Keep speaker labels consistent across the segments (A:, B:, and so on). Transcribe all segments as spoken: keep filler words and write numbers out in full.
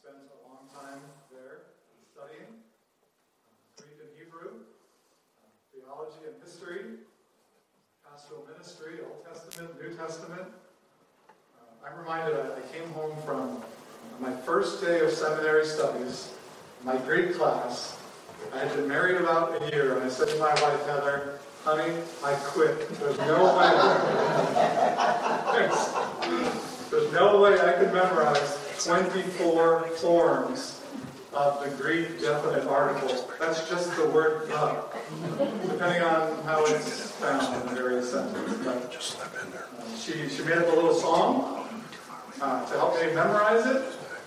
A: spent a long time there studying Greek and Hebrew, uh, theology and history, pastoral ministry, Old Testament, New Testament. Uh, I'm reminded I, I came home from my first day of seminary studies, my Greek class. I had been married about a year, and I said to my wife, Heather, honey, I quit. There's no way. there's, there's no way I could memorize twenty-four forms of the Greek definite article. That's just the word "the," depending on how it's found in the various sentences. But, just slip in there. Uh, she she made up a little song uh, to help me memorize it.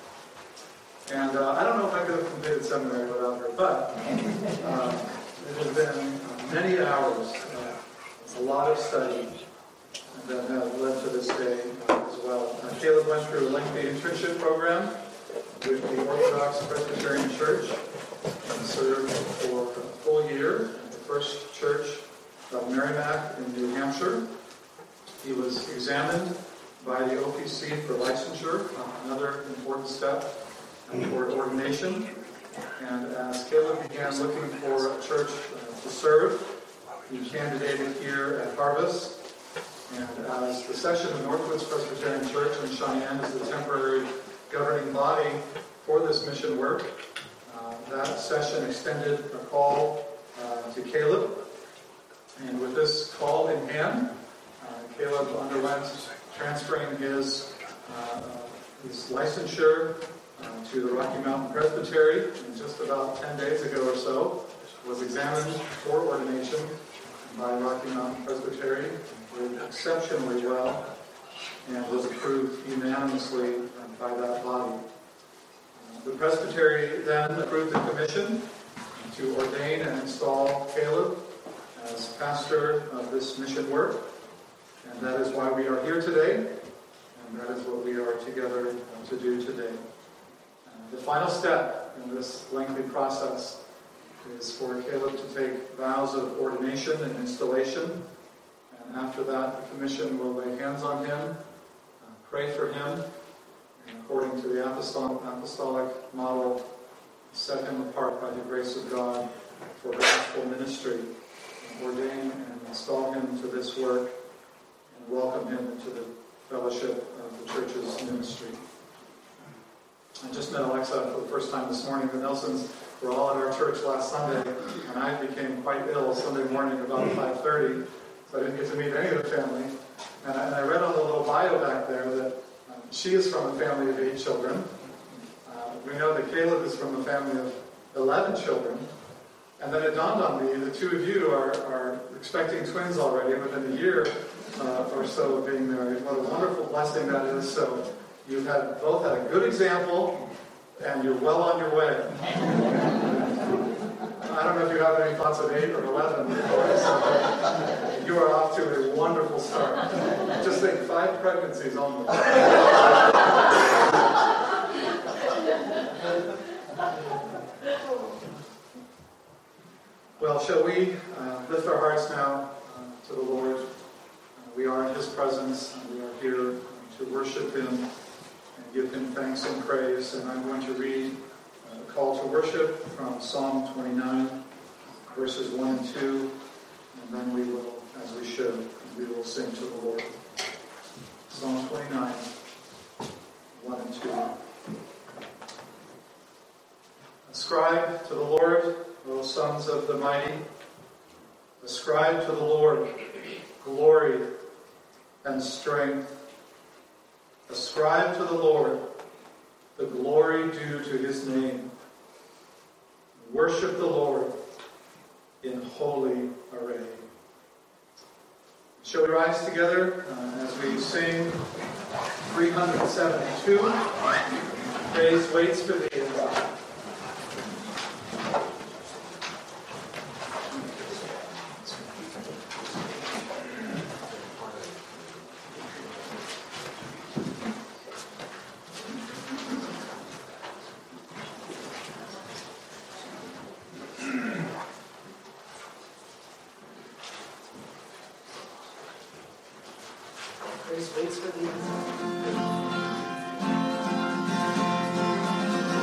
A: And uh, I don't know if I could have completed seminary without her, but uh, it has been many hours, uh, a lot of study that have led to this day as well. Uh, Caleb went through a lengthy internship program with the Orthodox Presbyterian Church and served for a full year at the First Church of Merrimack in New Hampshire. He was examined by the O P C for licensure, uh, another important step for ordination. And as Caleb began looking for a church uh, to serve, he candidated here at Harvest. And as the session of Northwoods Presbyterian Church in Cheyenne is the temporary governing body for this mission work, uh, that session extended a call uh, to Caleb. And with this call in hand, uh, Caleb underwent transferring his, uh, his licensure Uh, to the Rocky Mountain Presbytery, and just about ten days ago or so was examined for ordination by Rocky Mountain Presbytery, did exceptionally well, and was approved unanimously by that body. Uh, the Presbytery then approved the commission to ordain and install Caleb as pastor of this mission work, and that is why we are here today, and that is what we are together to do today. The final step in this lengthy process is for Caleb to take vows of ordination and installation. And after that, the commission will lay hands on him, uh, pray for him, and according to the apostolic, apostolic model, set him apart by the grace of God for gospel ministry, and ordain and install him to this work, and welcome him into the fellowship of the church's ministry. I just met Alexa for the first time this morning. The Nelsons were all at our church last Sunday, and I became quite ill Sunday morning about five thirty, so I didn't get to meet any of the family. And I, and I read on the little bio back there that um, she is from a family of eight children. Uh, we know that Caleb is from a family of eleven children. And then it dawned on me, the two of you are, are expecting twins already within a year uh, or so of being married. What a wonderful blessing that is. So you've had both had a good example, and you're well on your way. I don't know if you have any thoughts of eight or eleven, so you are off to a wonderful start. Just think, five pregnancies only. Well, shall we uh, lift our hearts now uh, to the Lord? Uh, we are in His presence, and we are here to worship Him, give Him thanks and praise. And I'm going to read uh, the call to worship from Psalm twenty-nine, verses one and two, and then we will, as we should, we will sing to the Lord. Psalm twenty-nine, one and two. Ascribe to the Lord, O sons of the mighty. Ascribe to the Lord glory and strength. Ascribe to the Lord the glory due to His name. Worship the Lord in holy array. Shall we rise together uh, as we sing three seventy-two, Praise Waits for Thee.
B: Praise waits for Thee.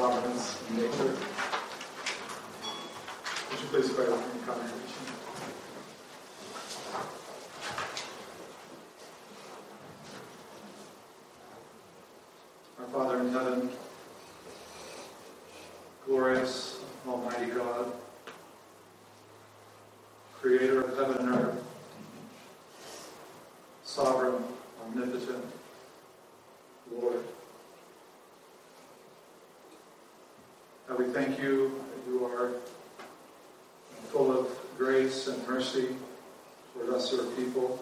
A: providence and nature. Would you please pray with me, congregation? Our Father in heaven, glorious, almighty God, creator of heaven and earth, sovereign, omnipotent, Lord. God, we thank you that you are full of grace and mercy toward us, your people,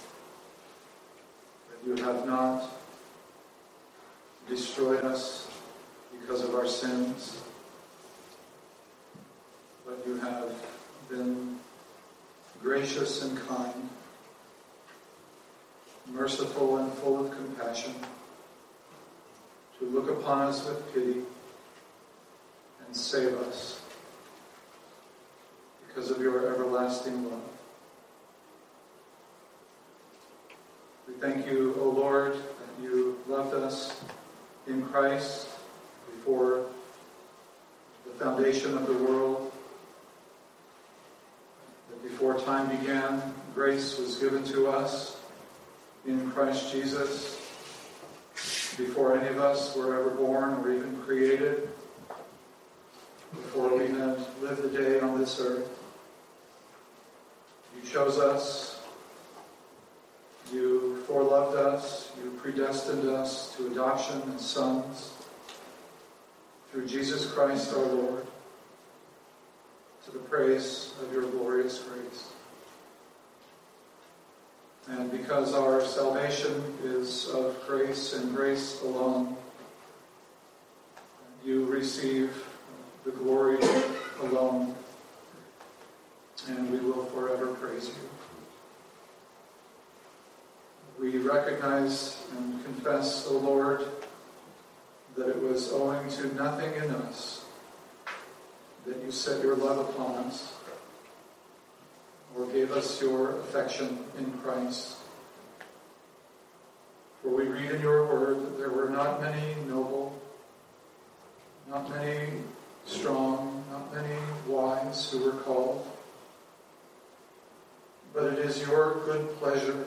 A: that you have not destroyed us because of our sins, but you have been gracious and kind, merciful and full of compassion, to look upon us with pity and save us because of your everlasting love. We thank you, O Lord, that you loved us in Christ before the foundation of the world, that before time began, grace was given to us in Christ Jesus, before any of us were ever born or even created, before we had lived a day on this earth. You chose us, you foreloved us, you predestined us to adoption as sons through Jesus Christ our Lord, to the praise of your glorious grace. And because our salvation is of grace and grace alone, you receive the glory alone, and we will forever praise you. We recognize and confess, O Lord, that it was owing to nothing in us that you set your love upon us, or gave us your affection in Christ. For we read in your word that there were not many noble, not many strong, not many wise who were called, but it is your good pleasure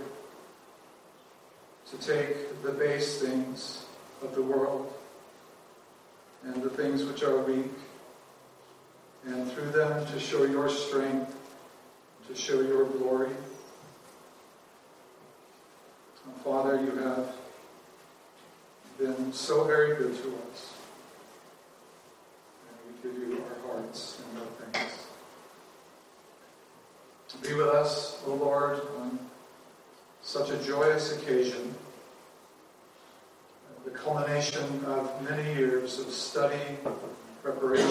A: to take the base things of the world and the things which are weak, and through them to show your strength, to show your glory. Oh, Father, you have been so very good to us, and we give you our hearts and our thanks. Be with us, O Lord, on such a joyous occasion, the culmination of many years of study, preparation,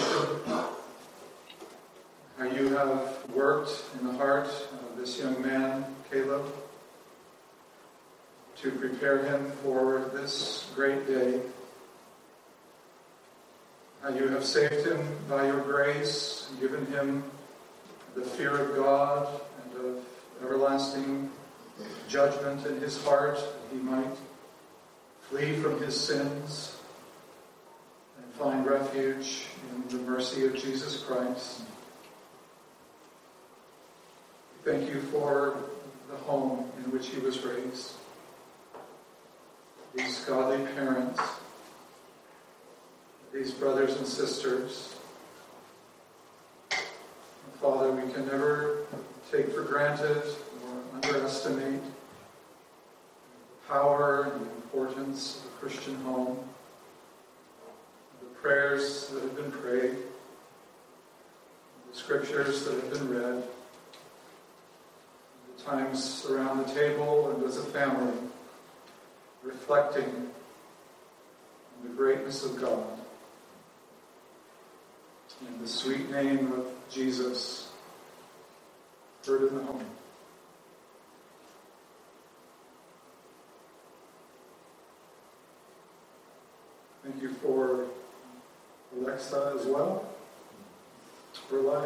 A: how you have worked in the heart of this young man, Caleb, to prepare him for this great day. How you have saved him by your grace and given him the fear of God and of everlasting judgment in his heart, that he might flee from his sins and find refuge in the mercy of Jesus Christ. Thank you for the home in which he was raised, these godly parents, these brothers and sisters. Father, we can never take for granted or underestimate the power and the importance of a Christian home, the prayers that have been prayed, the scriptures that have been read, the times around the table and as a family, reflecting on the greatness of God and the sweet name of Jesus heard in the home. Thank you for Alexa as well, for life.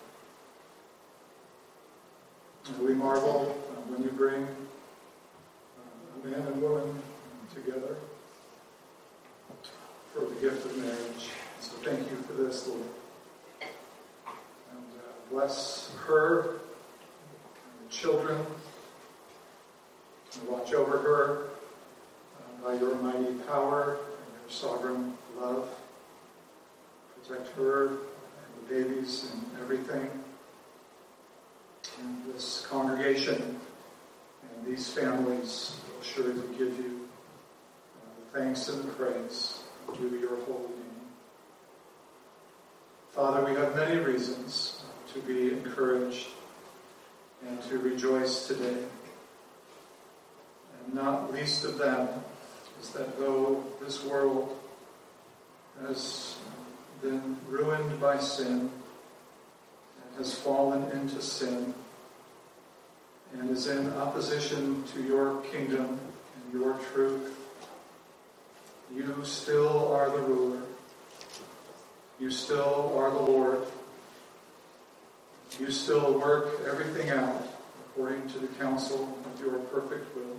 A: And we marvel uh, when you bring uh, a man and woman together for the gift of marriage. So bless her and the children, and watch over her uh, by your mighty power and your sovereign love. Protect her and the babies and everything. And this congregation and these families will surely give you uh, the thanks and the praise due to your holy name. Father, we have many reasons to be encouraged and to rejoice today. And not least of them is that though this world has been ruined by sin and has fallen into sin and is in opposition to your kingdom and your truth, you still are the ruler. You still are the Lord. You still work everything out according to the counsel of your perfect will.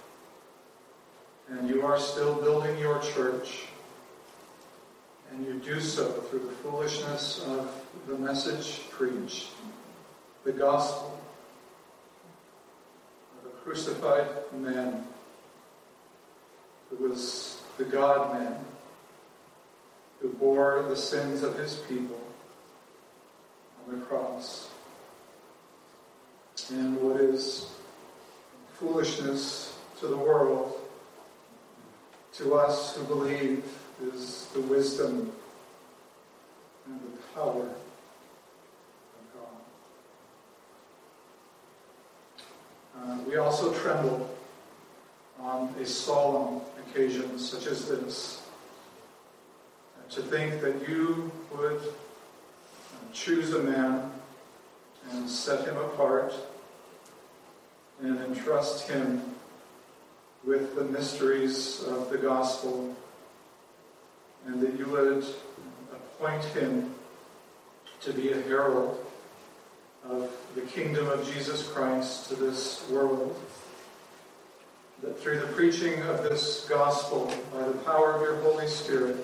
A: And you are still building your church. And you do so through the foolishness of the message preached, the gospel of a crucified man who was the God-man, who bore the sins of his people on the cross. And what is foolishness to the world, to us who believe, is the wisdom and the power of God. Uh, we also tremble on a solemn occasion such as this, to think that you would choose a man and set him apart and entrust him with the mysteries of the gospel, and that you would appoint him to be a herald of the kingdom of Jesus Christ to this world. That through the preaching of this gospel, by the power of your Holy Spirit,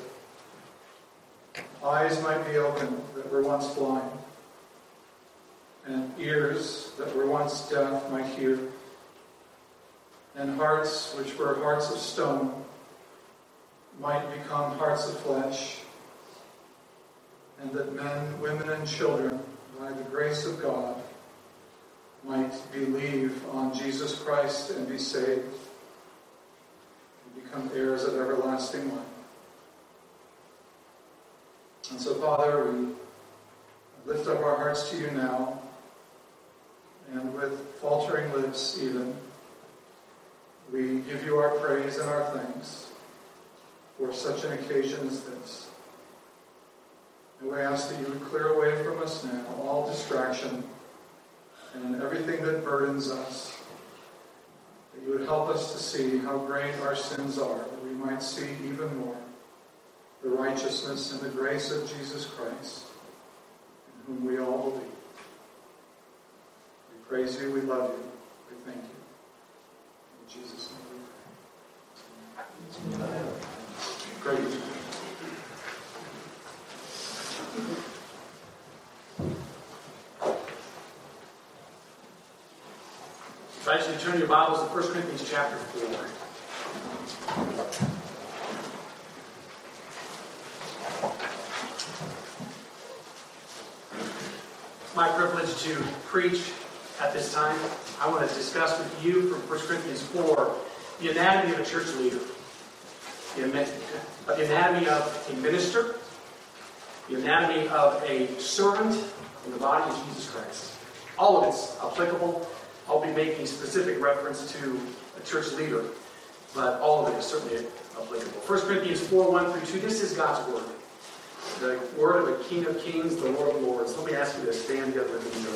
A: eyes might be opened that were once blind, and ears that were once deaf might hear, and hearts which were hearts of stone might become hearts of flesh, and that men, women, and children, by the grace of God, might believe on Jesus Christ and be saved, and become heirs of everlasting life. And so, Father, we lift up our hearts to you now, and with faltering lips even, we give you our praise and our thanks for such an occasion as this. And we ask that you would clear away from us now all distraction and everything that burdens us, that you would help us to see how great our sins are, that we might see even more the righteousness and the grace of Jesus Christ, in whom we all believe. We praise you, we love you, we thank you. In Jesus' name we pray. Amen. Great.
B: I invite you to turn your Bibles to First Corinthians chapter four. It's my privilege to preach at this time. I want to discuss with you from First Corinthians four the anatomy of a church leader, the anatomy of a minister, the anatomy of a servant in the body of Jesus Christ. All of it's applicable. I'll be making specific reference to a church leader, but all of it is certainly applicable. First Corinthians four, one through two, this is God's Word. The Word of the King of Kings, the Lord of Lords. Let me ask you to stand together with me.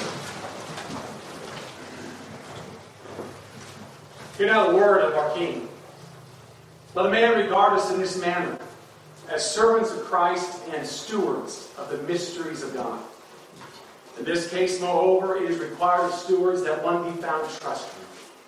B: Hear now the word of our King. Let a man regard us in this manner, as servants of Christ and stewards of the mysteries of God. In this case, moreover, it is required of stewards that one be found trustworthy.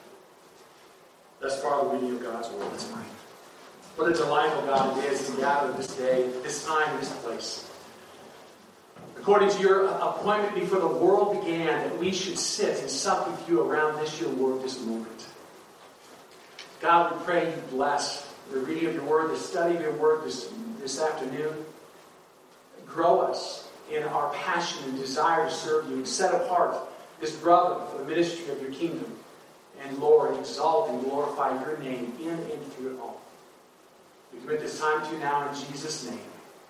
B: Thus far, the reading of God's Word this morning. What a delightful God it is to gather this day, this time, this place. according to your appointment before the world began, that we should sit and sup with you around this your word this moment. God, we pray you bless the reading of your word, the study of your word this, this afternoon. Grow us in our passion and desire to serve you, and set apart this brother for the ministry of your kingdom. And Lord, exalt and glorify your name in and through it all. We commit this time to you now in Jesus' name.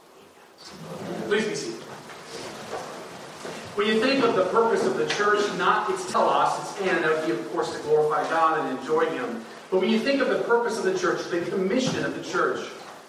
B: Amen. Please be seated. When you think of the purpose of the church, not its telos, its end, that would be, of course, to glorify God and enjoy Him. But when you think of the purpose of the church, the commission of the church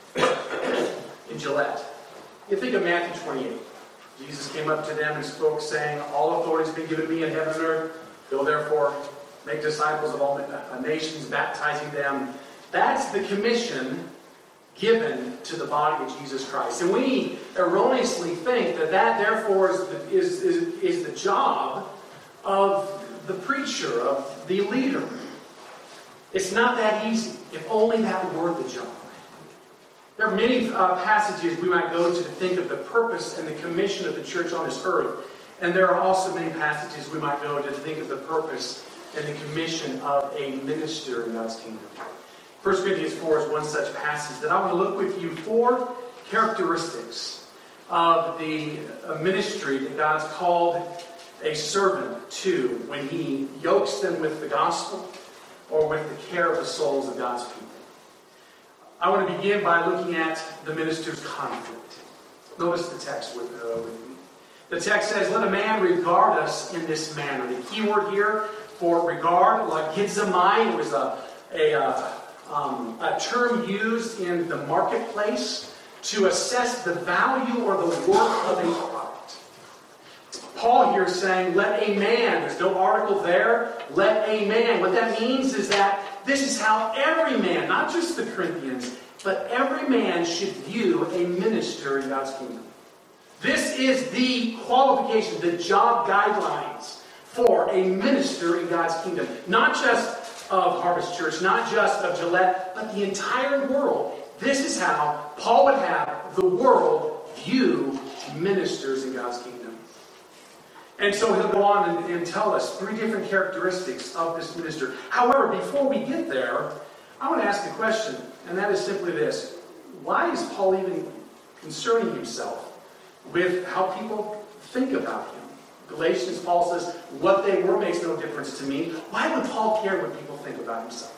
B: in Gillette, you think of Matthew twenty-eight. Jesus came up to them and spoke, saying, all authority has been given me in heaven and earth. Go therefore, make disciples of all nations, baptizing them. That's the commission given to the body of Jesus Christ. And we erroneously think that that therefore is the, is, is, is the job of the preacher, of the leader. It's not that easy, if only that were the job. There are many uh, passages we might go to to think of the purpose and the commission of the church on this earth. And there are also many passages we might go to think of the purpose and the commission of a minister in God's kingdom. First Corinthians four is one such passage that I want to look with you four characteristics of the ministry that God's called a servant to when He yokes them with the gospel or with the care of the souls of God's people. I want to begin by looking at the minister's conflict. Notice the text with, uh, with me. The text says, let a man regard us in this manner. The key word here for regard, like gizamai, was a, a, uh, um, a term used in the marketplace to assess the value or the worth of a product. Paul here is saying, let a man, there's no article there, let a man. What that means is that this is how every man, not just the Corinthians, but every man should view a minister in God's kingdom. This is the qualification, the job guidelines for a minister in God's kingdom. Not just of Harvest Church, not just of Gillette, but the entire world. This is how Paul would have the world view ministers in God's kingdom. And so he'll go on and, and tell us three different characteristics of this minister. However, before we get there, I want to ask a question, and that is simply this. Why is Paul even concerning himself with how people think about him? Galatians, Paul says, what they were makes no difference to me. Why would Paul care what people think about himself?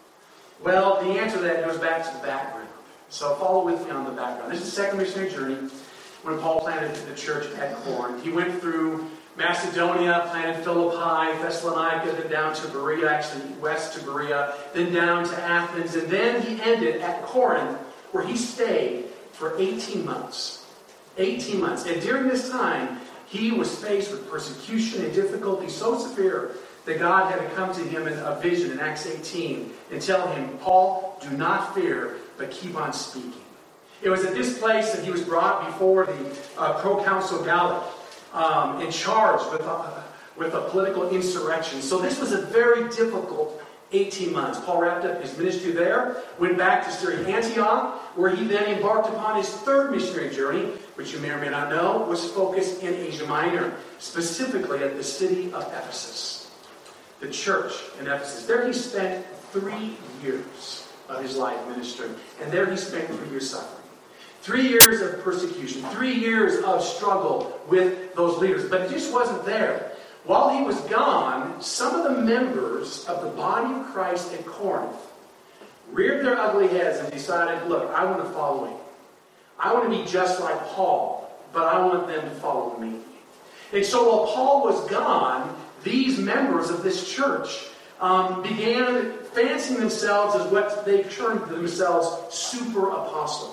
B: Well, the answer to that goes back to the background. So follow with me on the background. This is the second missionary journey when Paul planted the church at Corinth. He went through Macedonia, planted Philippi, Thessalonica, then down to Berea, actually west to Berea, then down to Athens, and then he ended at Corinth, where he stayed for eighteen months. eighteen months. And during this time, he was faced with persecution and difficulty so severe that God had to come to him in a vision in Acts eighteen and tell him, Paul, do not fear, but keep on speaking. It was at this place that he was brought before the uh, proconsul Gallio, um, and charged with a, with a political insurrection. So this was a very difficult eighteen months. Paul wrapped up his ministry there, went back to Syria, Antioch, where he then embarked upon his third missionary journey, which you may or may not know, was focused in Asia Minor, specifically at the city of Ephesus, the church in Ephesus. There he spent three years of his life ministering, and there he spent three years suffering. Three years of persecution, three years of struggle with those leaders. But it just wasn't there. While he was gone, some of the members of the body of Christ at Corinth reared their ugly heads and decided, look, I want to follow him. I want to be just like Paul, but I want them to follow me. And so while Paul was gone, these members of this church um, began fancying themselves as what they termed themselves super apostles.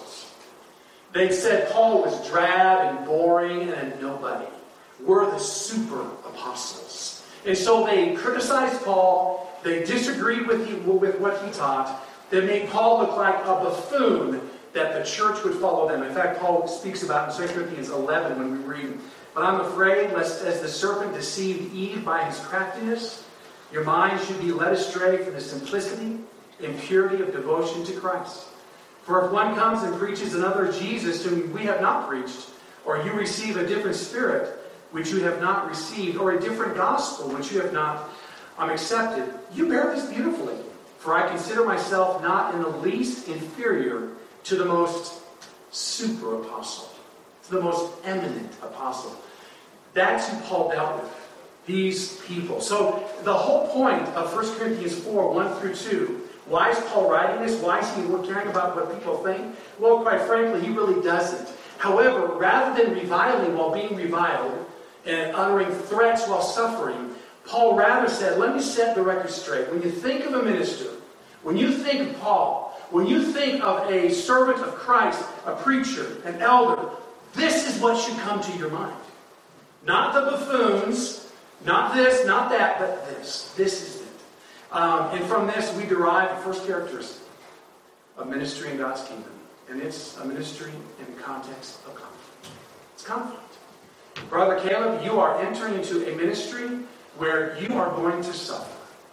B: They said Paul was drab and boring and a nobody. We're the super apostles. And so they criticized Paul. They disagreed with, he, with what he taught. They made Paul look like a buffoon that the church would follow them. In fact, Paul speaks about in Second Corinthians eleven when we read, but I'm afraid lest as the serpent deceived Eve by his craftiness, your mind should be led astray from the simplicity and purity of devotion to Christ. For if one comes and preaches another Jesus whom we have not preached, or you receive a different spirit which you have not received, or a different gospel which you have not um, accepted, you bear this beautifully. For I consider myself not in the least inferior to the most super apostle, to the most eminent apostle. That's who Paul dealt with, these people. So the whole point of First Corinthians four, one through two, why is Paul writing this? Why is he caring about what people think? Well, quite frankly, he really doesn't. However, rather than reviling while being reviled and uttering threats while suffering, Paul rather said, let me set the record straight. When you think of a minister, when you think of Paul, when you think of a servant of Christ, a preacher, an elder, this is what should come to your mind. Not the buffoons, not this, not that, but this. This is it. Um, and from this, we derive the first characteristic of ministry in God's kingdom. And it's a ministry in the context of conflict. It's conflict. Brother Caleb, you are entering into a ministry where you are going to suffer.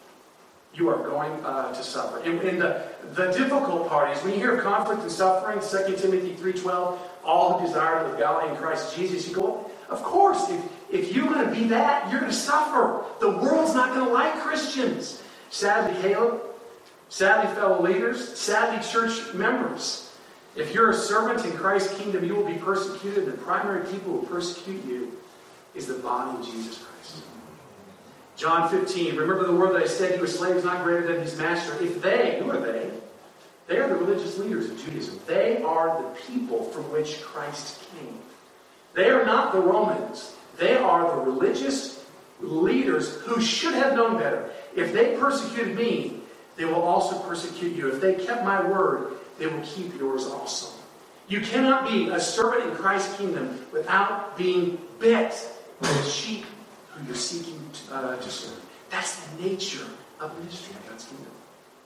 B: You are going uh, to suffer. And, and the, the difficult part is, when you hear of conflict and suffering, Second Timothy three twelve, all who desire to live godly in Christ Jesus, you go, of course, if, if you're going to be that, you're going to suffer. The world's not going to like Christians. Sadly, Caleb, sadly, fellow leaders, sadly, church members, if you're a servant in Christ's kingdom, you will be persecuted. The primary people who will persecute you is the body of Jesus Christ. John fifteen, remember the word that I said, you a slave is not greater than his master. If they, who are they? They are the religious leaders of Judaism. They are the people from which Christ came. They are not the Romans. They are the religious leaders who should have known better. If they persecuted me, they will also persecute you. If they kept my word, they will keep yours also. You cannot be a servant in Christ's kingdom without being bit by the sheep who you're seeking to, uh, to serve. That's the nature of ministry in God's kingdom.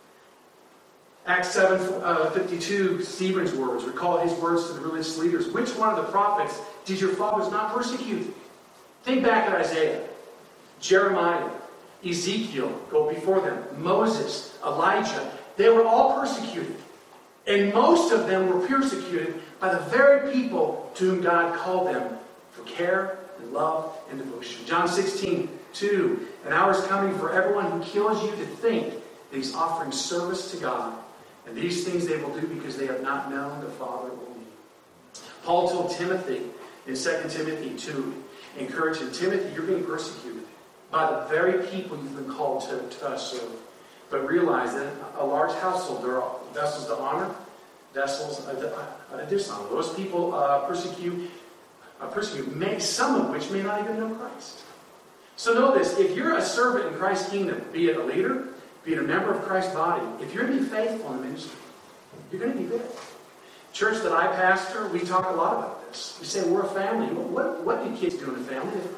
B: Acts seven fifty-two, Stephen's words. Recall his words to the religious leaders. Which one of the prophets did your fathers not persecute? Think back at Isaiah, Jeremiah, Ezekiel, go before them, Moses, Elijah. They were all persecuted. And most of them were persecuted by the very people to whom God called them for care and love and devotion. John sixteen, two. An hour is coming for everyone who kills you to think that he's offering service to God. And these things they will do because they have not known the Father or me. Paul told Timothy in Second Timothy two, encourage him, Timothy, you're being persecuted by the very people you've been called to, to serve. But realize that a large household, there are vessels to honor, vessels to dishonor. Those people uh, persecute, uh, persecute may, some of which may not even know Christ. So know this, if you're a servant in Christ's kingdom, be it a leader, be it a member of Christ's body, if you're going to be faithful in the ministry, you're going to be good. Church that I pastor, we talk a lot about this. We say we're a family. What, what do kids do in a family? They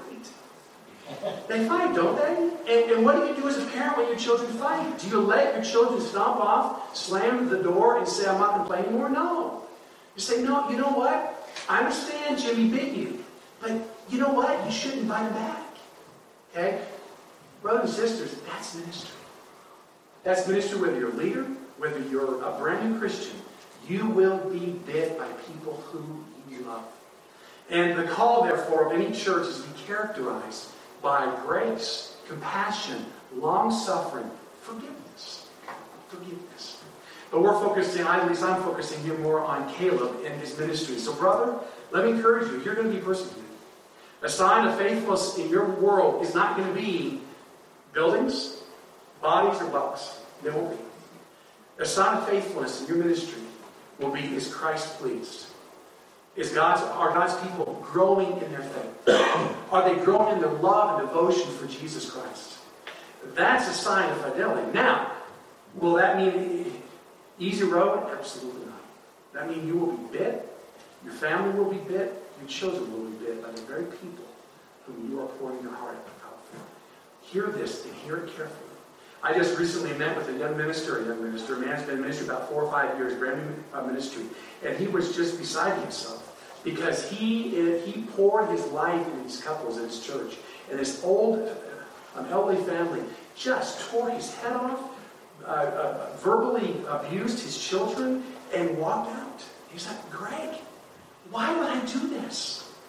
B: fight. They fight, don't they? And, and what do you do as a parent when your children fight? Do you let your children stomp off, slam the door, and say, I'm not going to play anymore? No. You say, no, you know what? I understand Jimmy bit you. But you know what? You shouldn't bite him back. Okay? Brothers and sisters, that's ministry. That's ministry whether you're a leader, whether you're a brand new Christian. You will be bit by people who you love. And the call, therefore, of any church is to be characterized by grace, compassion, long-suffering, forgiveness. Forgiveness. But we're focusing, at least I'm focusing here more on Caleb and his ministry. So, brother, let me encourage you. You're going to be persecuted. A sign of faithfulness in your world is not going to be buildings, bodies, or bucks. They won't be. A sign of faithfulness in your ministry will be, is Christ pleased? Is God's, are God's people growing in their faith? Are they growing in their love and devotion for Jesus Christ? That's a sign of fidelity. Now, will that mean easy road? Absolutely not. That means you will be bit, your family will be bit, your children will be bit by the very people whom you are pouring your heart out for. Hear this and hear it carefully. I just recently met with a young minister, a young minister, a man who's been in ministry about four or five years, brand new uh, ministry, and he was just beside himself because he he poured his life into these couples in his church, and this old, uh, um, elderly family just tore his head off, uh, uh, verbally abused his children, and walked out. He's like, Greg, why would I do this?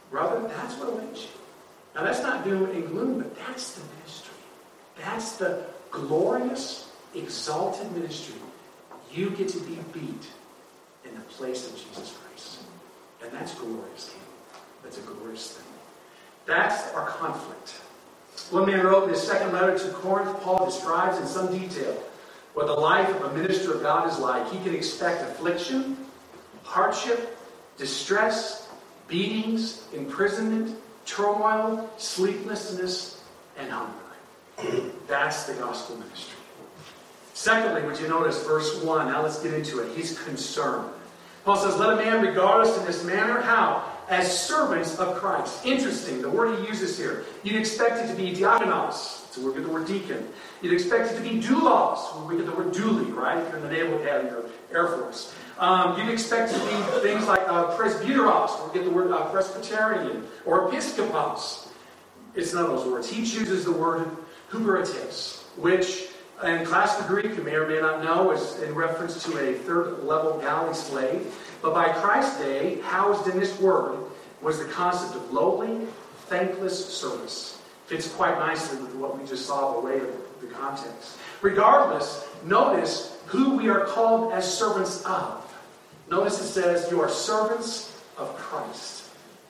B: brother, that's what awaits you. Now that's not doom and gloom, but that's the ministry. That's the glorious, exalted ministry. You get to be beat in the place of Jesus Christ. And that's glorious, King. That's a glorious thing. That's our conflict. One man wrote in his second letter to Corinth, Paul describes in some detail what the life of a minister of God is like. He can expect affliction, hardship, distress, beatings, imprisonment, turmoil, sleeplessness, and hunger. That's the gospel ministry. Secondly, would you notice verse one? Now let's get into it. He's concerned. Paul says, let a man regard us in this manner. How? As servants of Christ. Interesting, the word he uses here. You'd expect it to be diakonos. That's where we get the word deacon. You'd expect it to be doulos, where we get the word duly, right? If you're in the Naval Academy or Air Force. Um, you'd expect it to be things like uh, presbyteros, where we get the word uh, Presbyterian, or episkopos. It's none of those words. He chooses the word huperetes, which in classical Greek, you may or may not know, is in reference to a third-level galley slave. But by Christ's day, housed in this word was the concept of lowly, thankless service. Fits quite nicely with what we just saw the way of the context. Regardless, notice who we are called as servants of. Notice it says, you are servants of Christ.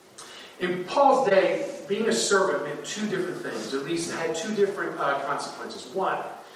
B: In Paul's day, being a servant meant two different things. At least it had two different uh, consequences. One,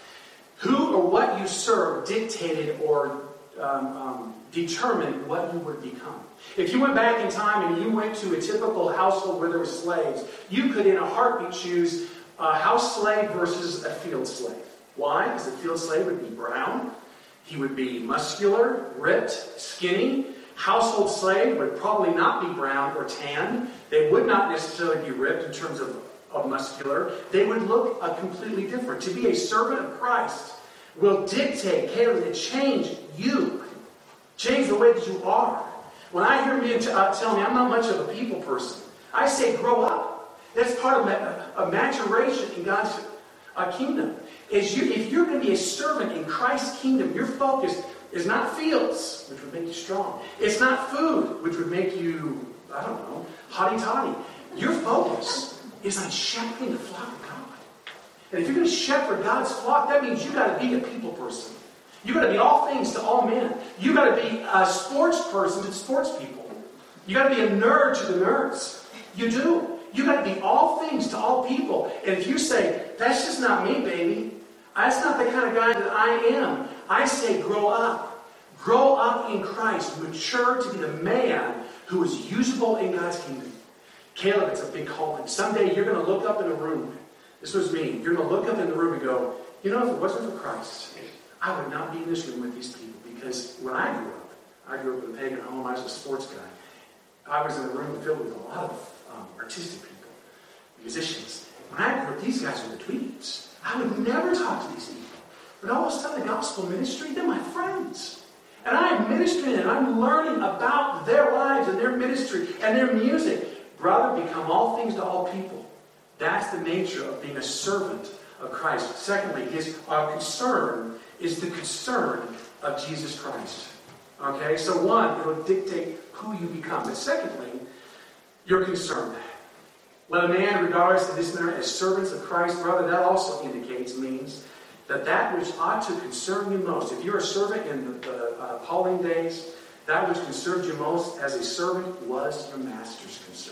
B: who or what you serve dictated or um, um, determined what you would become. If you went back in time and you went to a typical household where there were slaves, you could in a heartbeat choose a house slave versus a field slave. Why? Because the field slave would be brown. He would be muscular, ripped, skinny. Household slave would probably not be brown or tanned. They would not necessarily be ripped in terms of of muscular. They would look uh, completely different. To be a servant of Christ will dictate, Caleb, to change you. Change the way that you are. When I hear men t- uh, tell me I'm not much of a people person, I say grow up. That's part of ma- a maturation in God's uh, kingdom. Is you, if you're going to be a servant in Christ's kingdom, your focus is not fields, which would make you strong. It's not food, which would make you, I don't know, hotty-toddy. Your focus is on shepherding the flock of God. And if you're going to shepherd God's flock, that means you've got to be a people person. You've got to be all things to all men. You've got to be a sports person to sports people. You've got to be a nerd to the nerds. You do. You've got to be all things to all people. And if you say, that's just not me, baby. That's not the kind of guy that I am. I say grow up. Grow up in Christ. Mature to be the man who is usable in God's kingdom. Caleb, it's a big calling. Someday you're going to look up in a room. This was me. You're going to look up in the room and go, you know, if it wasn't for Christ, I would not be in this room with these people. Because when I grew up, I grew up in a pagan home. I was a sports guy. I was in a room filled with a lot of um, artistic people, musicians. When I grew up, these guys were the dweebs. I would never talk to these people. But all of a sudden, the gospel ministry, they're my friends. And I'm ministering and I'm learning about their lives and their ministry and their music. Brother, become all things to all people. That's the nature of being a servant of Christ. Secondly, his uh, concern is the concern of Jesus Christ. Okay, so one, it will dictate who you become. But secondly, you're concerned. Let a man regard us in this manner as servants of Christ. Brother, that also indicates, means that that which ought to concern you most, if you're a servant in the, the uh, Pauline days, that which concerned you most as a servant was your master's concern.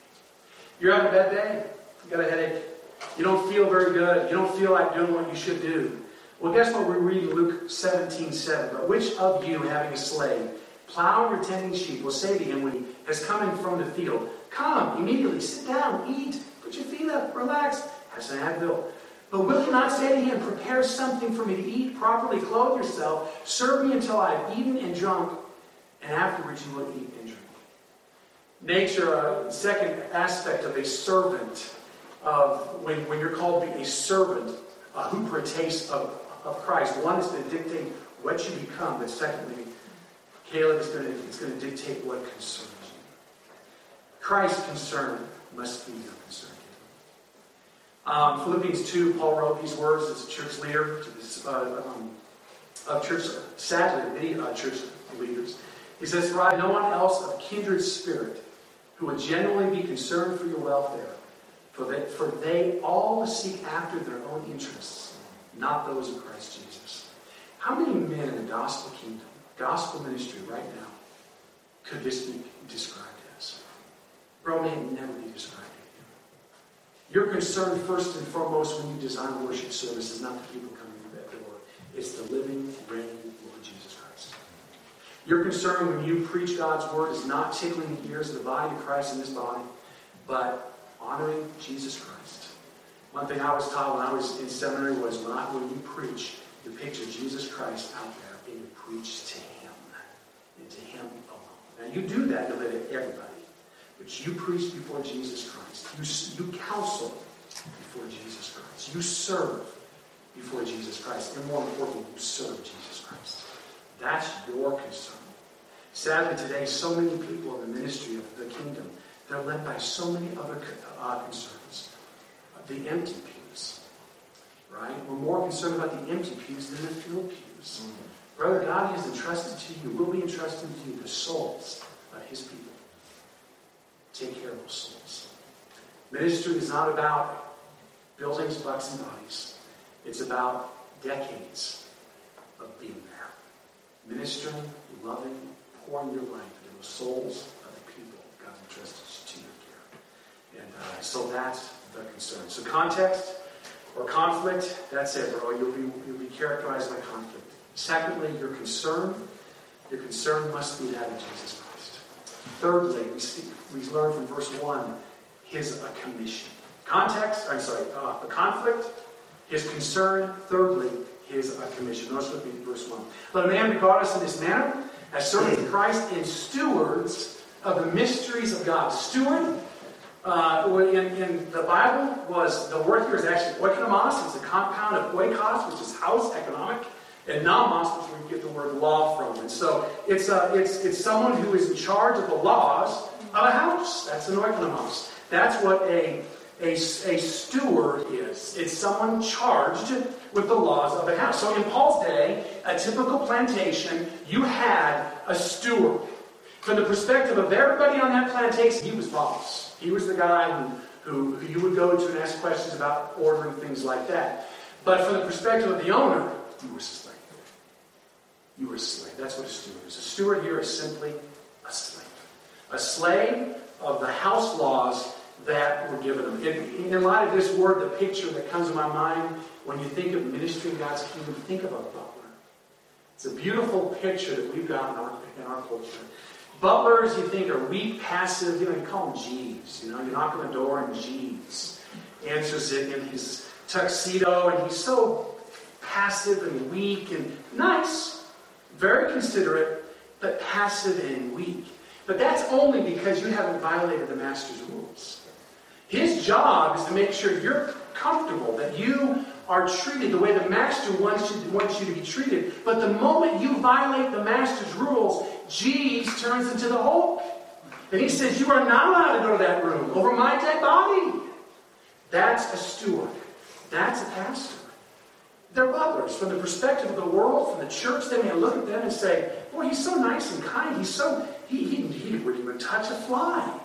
B: You're having a bad day. You got a headache. You don't feel very good. You don't feel like doing what you should do. Well, guess what we read in Luke seventeen seven? But which of you, having a slave, plowing or tending sheep, will say to him when he has come in from the field, come, immediately, sit down, eat, put your feet up, relax, have some Advil. But will he not say to him, prepare something for me to eat, properly clothe yourself, serve me until I have eaten and drunk, and afterwards you will eat and drink. Nature, uh, second aspect of a servant, of when, when you're called to be a servant, uh, who partakes of, of Christ. One is going to dictate what you become, but secondly, Caleb is going to, it's going to dictate what concerns you. Christ's concern must be your concern. Um, Philippians two, Paul wrote these words as a church leader to this, uh, um, of church, sadly, many uh, church leaders. He says, "For I have no one else of kindred spirit who would genuinely be concerned for your welfare, for they, for they all seek after their own interests, not those of Christ Jesus. How many men in the gospel kingdom, gospel ministry right now, could this be described as? Bro, may it never be described. Your concern first and foremost when you design a worship service is not the people coming to that door. It's the living, reigning Lord Jesus Christ. Your concern when you preach God's word is not tickling the ears of the body of Christ in this body, but honoring Jesus Christ. One thing I was taught when I was in seminary was when, I, when you preach, you picture Jesus Christ out there and you preach to Him and to Him alone. Now you do that to let everybody. But you preach before Jesus Christ. You, you counsel before Jesus Christ. You serve before Jesus Christ. And more importantly, you serve Jesus Christ. That's your concern. Sadly today, so many people in the ministry of the kingdom, they're led by so many other uh, concerns. The empty pews. Right? We're more concerned about the empty pews than the filled pews. Mm-hmm. Brother, God has entrusted to you, will be entrusted to you, the souls of His people. Take care of those souls. Ministry is not about buildings, bucks, and bodies. It's about decades of being there. Ministering, loving, pouring your life into the souls of the people God entrusted to your care. And uh, so that's the concern. So context or conflict, that's it, bro. You'll be, you'll be characterized by conflict. Secondly, your concern. Your concern must be that of Jesus Christ. Thirdly, we, see, we learn from verse one, His uh, commission. Context, I'm sorry, uh, the conflict, His concern. Thirdly, His uh, commission. Notice with me verse one. Let a man regard us in this manner, as servants of Christ and stewards of the mysteries of God. Steward, uh, in, in the Bible, was the word here is actually oikonomos. It's a compound of oikos, which is house, economic, and nomos, which is where you get the word law from. And so it's, uh, it's, it's someone who is in charge of the laws of a house. That's an oikonomos. That's what a, a, a steward is. It's someone charged with the laws of a house. So in Paul's day, a typical plantation, you had a steward. From the perspective of everybody on that plantation, he was boss. He was the guy who, who, who you would go to and ask questions about order and things like that. But from the perspective of the owner, you were a slave. You were a slave. That's what a steward is. A steward here is simply a slave. A slave of the house laws that were given him. In, in light of this word, the picture that comes to my mind when you think of ministry in God's kingdom, think of a butler. It's a beautiful picture that we've got in our, in our culture. Butlers, you think, are weak, passive. You know, you call them Jeeves. You know, you knock on the door and Jeeves answers it in his tuxedo, and he's so passive and weak and nice. Very considerate, but passive and weak. But that's only because you haven't violated the master's rules. His job is to make sure you're comfortable, that you are treated the way the master wants you, wants you to be treated. But the moment you violate the master's rules, Jeeves turns into the Hulk. And he says, you are not allowed to go to that room over my dead body. That's a steward. That's a pastor. They're butlers. From the perspective of the world, from the church, they may look at them and say, boy, he's so nice and kind. He's so, he, he, he wouldn't even touch a fly.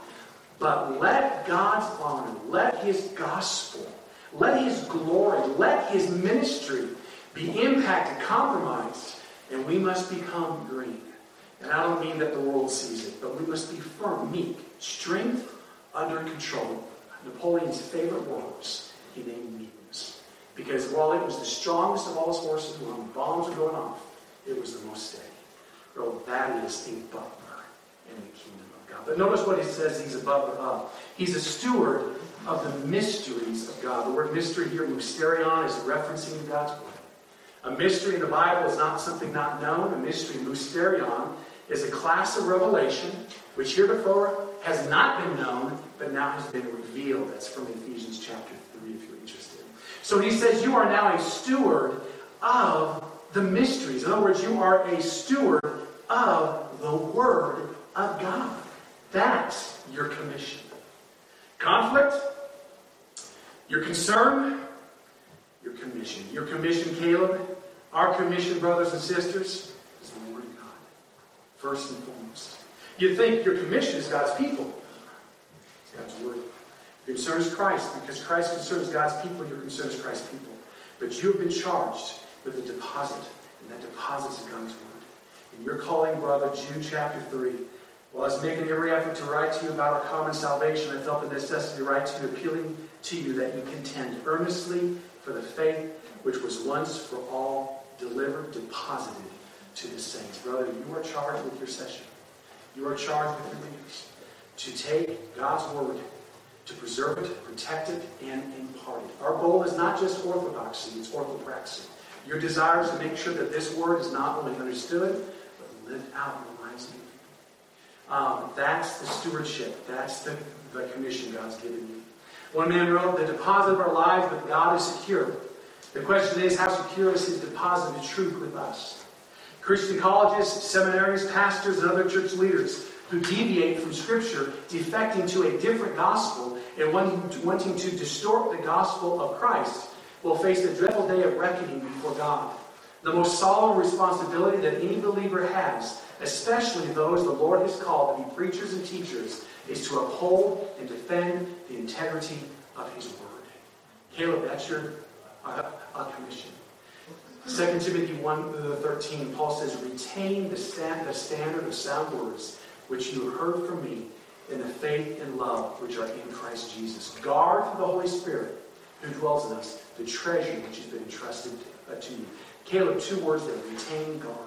B: But let God's honor, let His gospel, let His glory, let His ministry be impacted, compromised, and we must become green. And I don't mean that the world sees it, but we must be firm, meek, strength under control. Napoleon's favorite words, he named meekness. Because while it was the strongest of all his forces, when bombs were going off, it was the most steady. Well, that is a butler in the kingdom of God. But notice what he says he's a butler of. He's a steward of the mysteries of God. The word mystery here, mysterion, is referencing God's word. A mystery in the Bible is not something not known. A mystery, mysterion, is a class of revelation which heretofore has not been known, but now has been revealed. That's from Ephesians chapter three, if you're interested. So he says you are now a steward of the mysteries. In other words, you are a steward of the Word of God. That's your commission. Conflict, your concern, your commission. Your commission, Caleb, our commission, brothers and sisters, is the Word of God. First and foremost. You think your commission is God's people. concern is Christ. Because Christ concerns God's people, your concern is Christ's people. But you have been charged with a deposit, and that deposit is God's word. And you're calling, brother, Jude chapter three. While I was making every effort to write to you about our common salvation, I felt the necessity to write to you, appealing to you that you contend earnestly for the faith which was once for all delivered, deposited to the saints. Brother, you are charged with your session. You are charged with your leaders to take God's word, to preserve it, protect it, and impart it. Our goal is not just orthodoxy, it's orthopraxy. Your desire is to make sure that this word is not only understood, but lived out in the lives of people. Um, that's the stewardship. That's the, the commission God's given you. One man wrote, the deposit of our lives with God is secure. The question is, how secure is his deposit of truth with us? Christian colleges, seminaries, pastors, and other church leaders who deviate from Scripture, defecting to a different gospel, and wanting, wanting to distort the gospel of Christ, will face the dreadful day of reckoning before God. The most solemn responsibility that any believer has, especially those the Lord has called to be preachers and teachers, is to uphold and defend the integrity of His Word. Caleb, that's your uh, uh, commission. Second Timothy one thirteen, Paul says, retain the, stand, the standard of sound words which you heard from me in the faith and love which are in Christ Jesus. Guard through the Holy Spirit who dwells in us the treasure which has been entrusted uh, to you. Caleb, two words there, retain, guard.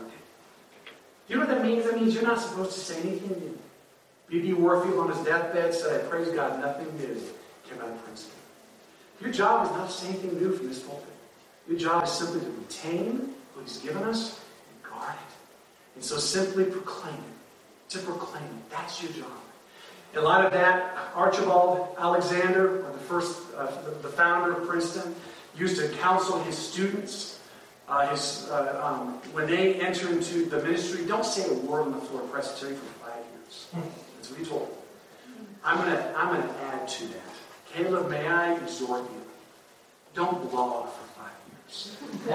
B: You know what that means? That means you're not supposed to say anything new. B B Warfield on his deathbed said, I praise God, nothing new came out of Princeton. Your job is not to say anything new from this pulpit. Your job is simply to retain what He's given us and guard it. And so simply proclaim it. To proclaim it. That's your job. In light of that, Archibald Alexander, the first, uh, the founder of Princeton, used to counsel his students. Uh, his, uh, um, when they enter into the ministry, don't say a word on the floor of Presbytery for five years. That's what he told them. I'm going to I'm going to add to that. Caleb, may I exhort you? Don't blog for five years.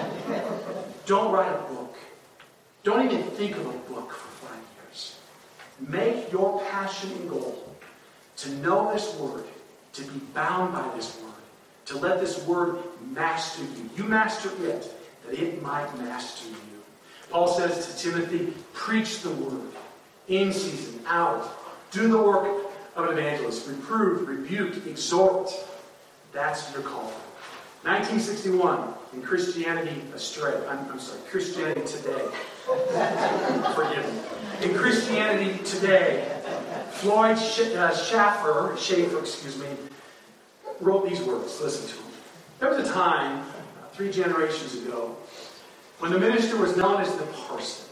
B: Don't write a book. Don't even think of a book for five years. Make your passion and goal to know this word, to be bound by this word, to let this word master you. You master it, that it might master you. Paul says to Timothy, preach the word, in season, out. Do the work of an evangelist. Reprove, rebuke, exhort. That's your call. nineteen sixty-one, in Christianity Astray. I'm, I'm sorry, Christianity Today. Forgive me. In Christianity Today, Floyd Sh- uh, Schaeffer, Schaeffer, excuse me, wrote these words. Listen to them. There was a time, uh, three generations ago, when the minister was known as the parson.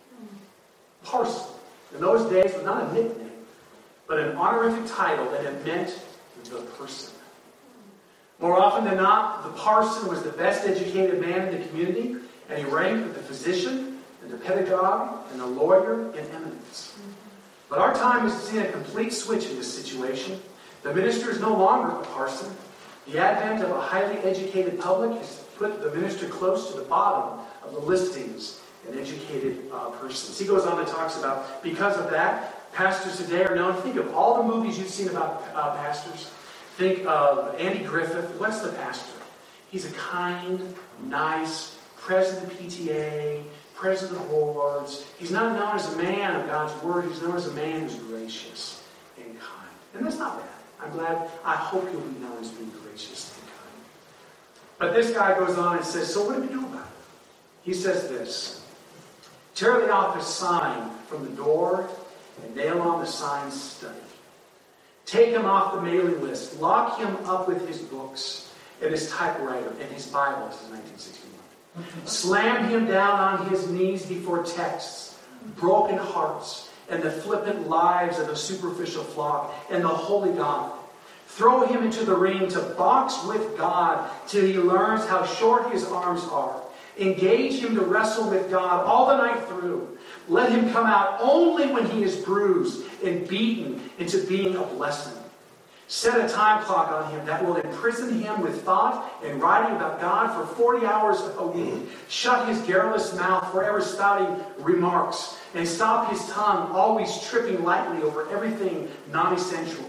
B: Parson. In those days, was not a nickname, but an honorific title that had meant the person. More often than not, the parson was the best educated man in the community, and he ranked with the physician, and the pedagogue, and the lawyer in eminence. But our time has seen a complete switch in this situation. The minister is no longer a parson. The advent of a highly educated public has put the minister close to the bottom of the listings in educated uh, persons. He goes on and talks about, because of that, pastors today are known. Think of all the movies you've seen about uh, pastors. Think of Andy Griffith. What's the pastor? He's a kind, nice president of P T A, president of boards. He's not known as a man of God's word. He's known as a man who's gracious and kind. And that's not bad. I'm glad, I hope you'll be known as being gracious and kind. But this guy goes on and says, so what do we do about it? He says this, tear the office sign from the door and nail on the sign study. Take him off the mailing list. Lock him up with his books and his typewriter and his Bible. This is nineteen sixty-one. Slam him down on his knees before texts, broken hearts, and the flippant lives of a superficial flock, and the holy God. Throw him into the ring to box with God till he learns how short his arms are. Engage him to wrestle with God all the night through. Let him come out only when he is bruised and beaten into being a blessing. Set a time clock on him that will imprison him with thought and writing about God for forty hours a week. Shut his garrulous mouth forever spouting remarks, and stop his tongue always tripping lightly over everything non-essential.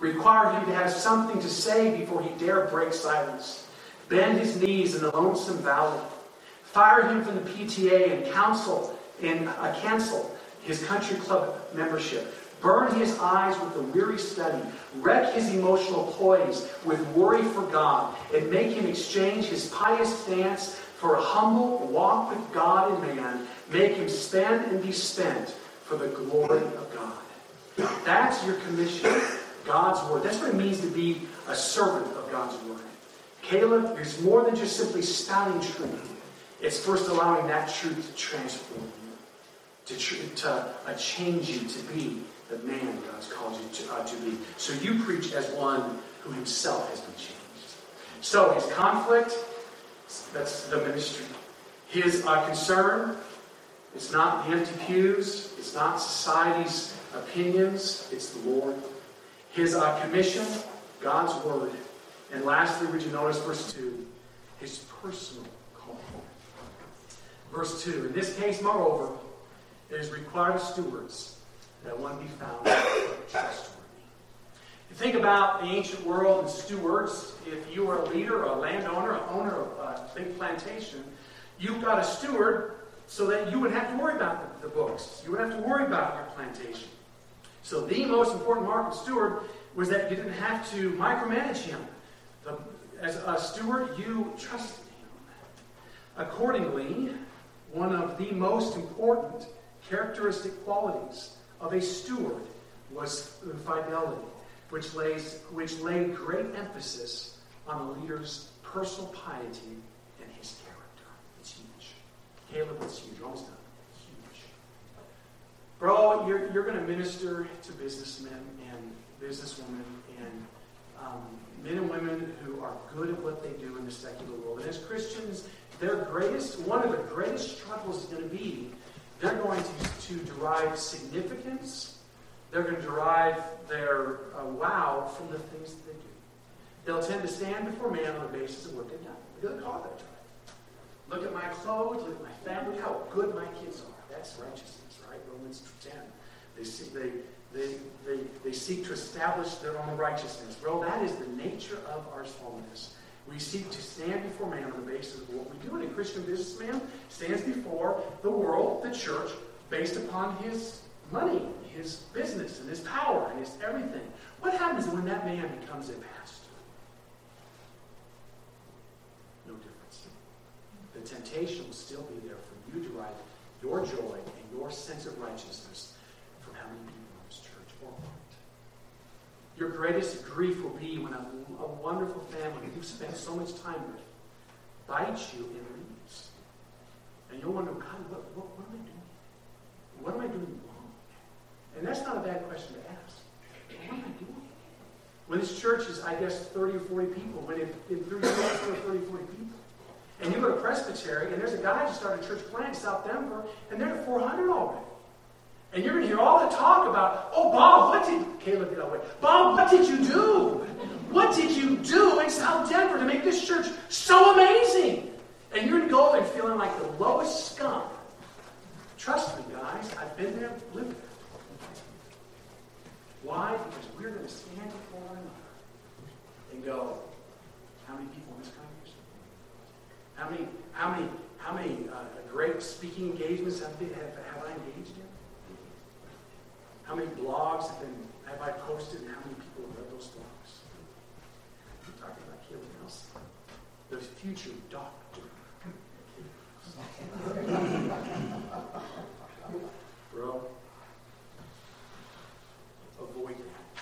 B: require him to have something to say before he dare break silence, bend his knees in the lonesome valley, fire him from the P T A and counsel and uh, cancel his country club membership, burn his eyes with the weary study, wreck his emotional poise with worry for God, and make him exchange his pious stance for a humble walk with God and man, make him spend and be spent for the glory of God. That's your commission, God's word. That's what it means to be a servant of God's word. Caleb is more than just simply spouting truth. It's first allowing that truth to transform you, to, tr- to uh, change you to be the man God's called you to, uh, to be. So you preach as one who himself has been changed. So his conflict, that's the ministry. His uh, concern, it's not the empty pews. It's not society's opinions. It's the Lord. His uh, commission, God's word. And lastly, would you notice verse two? His personal call. Verse two. In this case, moreover, it is required of stewards that one be found trustworthy. You think about the ancient world and stewards. If you are a leader, a landowner, an owner of a big plantation, you've got a steward so that you wouldn't have to worry about the, the books. You wouldn't have to worry about your plantation. So the most important mark of steward was that you didn't have to micromanage him. The, as a steward, you trusted him. Accordingly, one of the most important characteristic qualities of a steward was fidelity, which lays which laid great emphasis on the leader's personal piety and his character. It's huge. Caleb, it's huge. You're almost done. Huge. Bro, you're, you're going to minister to businessmen and businesswomen and um, men and women who are good at what they do in the secular world. And as Christians, their greatest, one of their greatest struggles is going to be they're going to, to derive significance. They're going to derive their uh, wow from the things that they do. They'll tend to stand before man on the basis of what they've done. Look at the car they drive. Look at my clothes. Look at my family. Look how good my kids are. That's righteousness, right? Romans ten. They seek, they, they, they, they seek to establish their own righteousness. Well, that is the nature of our fallenness. We seek to stand before man on the basis of what we do. And a Christian businessman stands before the world, the church, based upon his money, his business, and his power, and his everything. What happens when that man becomes a pastor? No difference. The temptation will still be there for you to derive your joy and your sense of righteousness from how many people in this church or not. Your greatest grief will be when a, a wonderful family you've spent so much time with bites you and leaves. And you'll wonder, God, what, what, what am I doing? What am I doing wrong? And that's not a bad question to ask. What am I doing? When this church is, I guess, thirty or forty people, when in, in thirty years it's thirty or forty people, and you go to Presbytery, and there's a guy who started a church plant in South Denver, and they're at four hundred already. And you're going to hear all the talk about, oh, Bob, what did, Caleb, get away. Bob, what did you do? What did you do in South Denver to make this church so amazing? And you're going to go there feeling like the lowest scum. Trust me, guys, I've been there, lived there. Why? Because we're going to stand before one another and go, how many people in this congregation? How many, how many, how many uh, great speaking engagements have, been, have, have I engaged in? How many blogs have, been, have I posted, and how many people have read those blogs? I'm talking about Caleb Nelson, the future doctor. Bro, avoid that.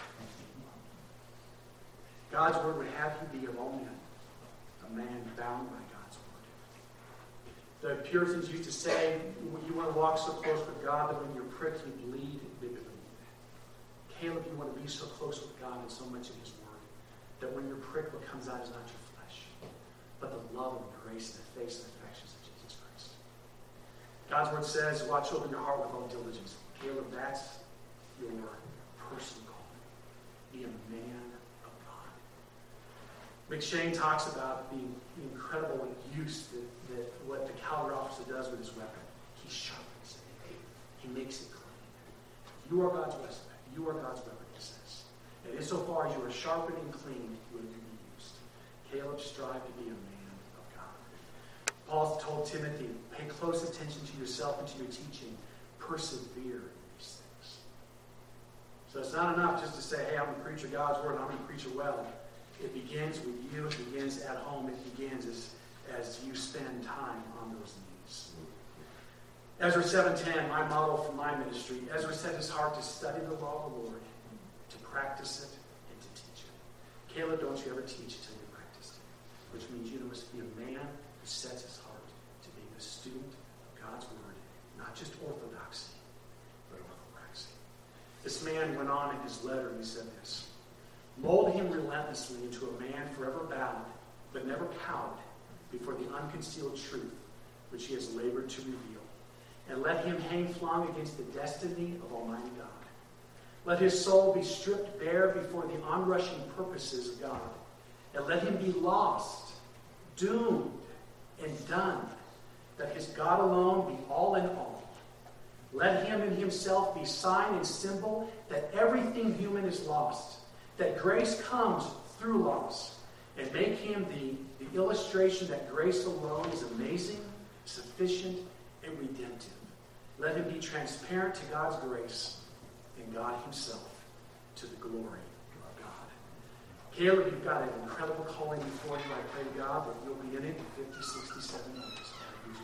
B: God's word would have you be of all men, a man bound by God's word. The Puritans used to say, you want to walk so close with God that when you're pricked, you bleed. Caleb, you want to be so close with God and so much in his word that when you're pricked, what comes out is not your flesh, but the love and grace and the face and affections of Jesus Christ. God's word says, watch over your heart with all diligence. Caleb, that's your personal calling. Be a man of God. McShane talks about the incredible use that, that what the cavalry officer does with his weapon. He sharpens it. He makes it clean. You are God's weapon. You are God's weapon, he says. And insofar as you are sharpened and clean, you will be used. Caleb strived to be a man of God. Paul told Timothy, pay close attention to yourself and to your teaching. Persevere in these things. So it's not enough just to say, hey, I'm going to preach God's word and I'm going to preach it well. It begins with you. It begins at home. It begins as, as you spend time on those knees. Ezra seven ten, my model for my ministry. Ezra set his heart to study the law of the Lord, to practice it, and to teach it. Caleb, don't you ever teach until you practice it. Which means you must be a man who sets his heart to being a student of God's word, not just orthodoxy, but orthopraxy. This man went on in his letter and he said this, mold him relentlessly into a man forever bowed, but never cowed before the unconcealed truth which he has labored to reveal. And let him hang flung against the destiny of Almighty God. Let his soul be stripped bare before the onrushing purposes of God. And let him be lost, doomed, and done, that his God alone be all in all. Let him in himself be sign and symbol that everything human is lost, that grace comes through loss, and make him the, the illustration that grace alone is amazing, sufficient, and redemptive. Let him be transparent to God's grace and God himself to the glory of God. Caleb, you've got an incredible calling before you. I pray to God that you'll be in it in fifty, sixty, seventy years.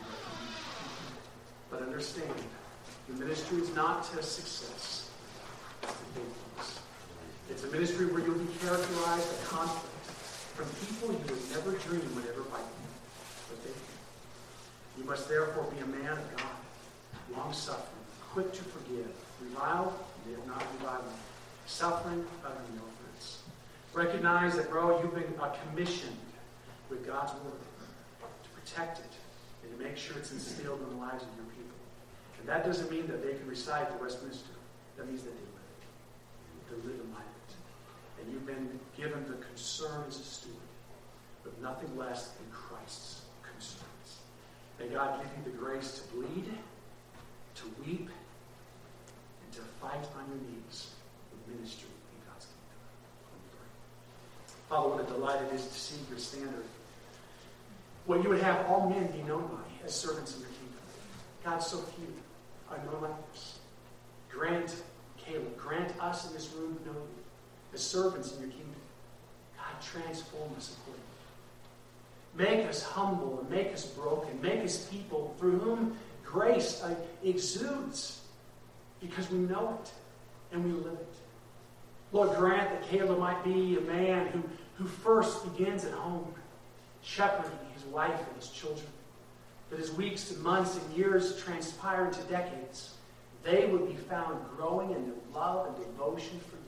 B: But understand, your ministry is not to success. It's to faithfulness. It's a ministry where you'll be characterized by conflict from people you would never dream would ever fight you. But they do. You must therefore be a man of God, long-suffering, quick to forgive, reviled, yet not reviling, suffering, uttering no offense. Recognize that, bro, you've been uh, commissioned with God's word to protect it and to make sure it's instilled in the lives of your people. And that doesn't mean that they can recite the Westminster. That means that they live it. They live in life it. And you've been given the concern as a steward, but nothing less than Christ's concerns. May God give you the grace to bleed, to weep, and to fight on your knees with ministry in God's kingdom. Let me pray. Father, what a delight it is to see your standard. What you would have all men be known by as servants in your kingdom. God, so few are known like this. Grant, Caleb, grant us in this room to know you as servants in your kingdom. God, transform us accordingly. Make us humble and make us broken. Make us people through whom grace uh, exudes because we know it and we live it. Lord, grant that Caleb might be a man who, who first begins at home, shepherding his wife and his children. That as weeks and months and years transpire into decades, they would be found growing in their love and devotion for you.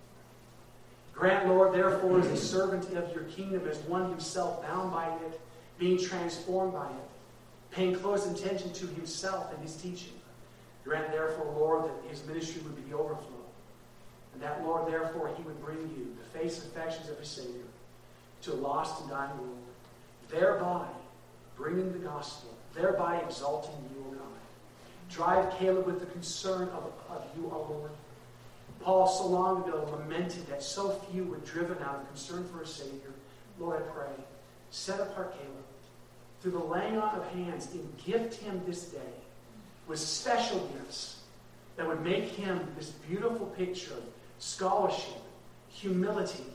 B: Grant, Lord, therefore, as a servant of your kingdom, as one himself bound by it, being transformed by it, paying close attention to himself and his teaching. Grant, therefore, Lord, that his ministry would be the overflow. And that, Lord, therefore, he would bring you the face and affections of his Savior to a lost and dying world, thereby bringing the gospel, thereby exalting you, O God. Drive Caleb with the concern of, of you, O Lord. Paul so long ago lamented that so few were driven out of concern for a Savior. Lord, I pray, set apart Caleb through the laying on of hands and gift him this day with special gifts that would make him this beautiful picture of scholarship, humility,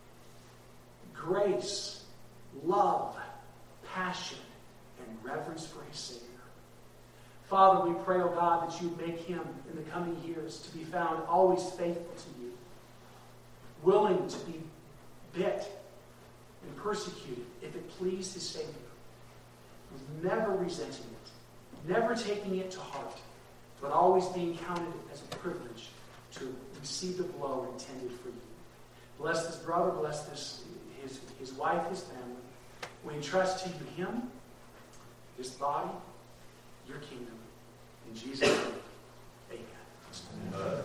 B: grace, love, passion, and reverence for his Savior. Father, we pray, O God, that you make him in the coming years to be found always faithful to you, willing to be bit and persecuted if it pleased his Savior, never resenting it, never taking it to heart, but always being counted as a privilege to receive the blow intended for you. Bless this brother, bless this his, his wife, his family. We entrust to you him, his body, your kingdom. In Jesus' name, amen. Amen.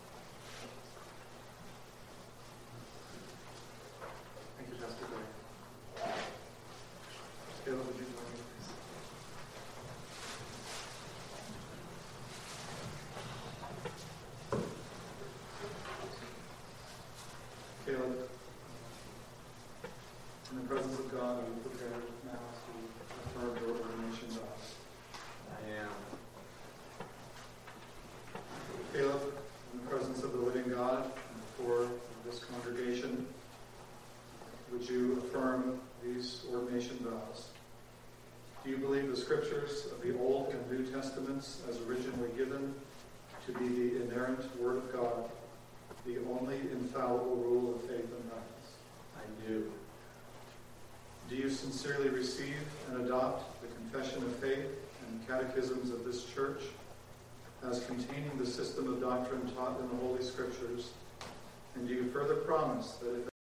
B: Thank you, Pastor Greg.
A: ordination vows. Do you believe the scriptures of the Old and New Testaments as originally given to be the inerrant Word of God, the only infallible rule of faith and practice?
B: I do.
A: Do you sincerely receive and adopt the Confession of Faith and catechisms of this church as containing the system of doctrine taught in the Holy Scriptures? And do you further promise that if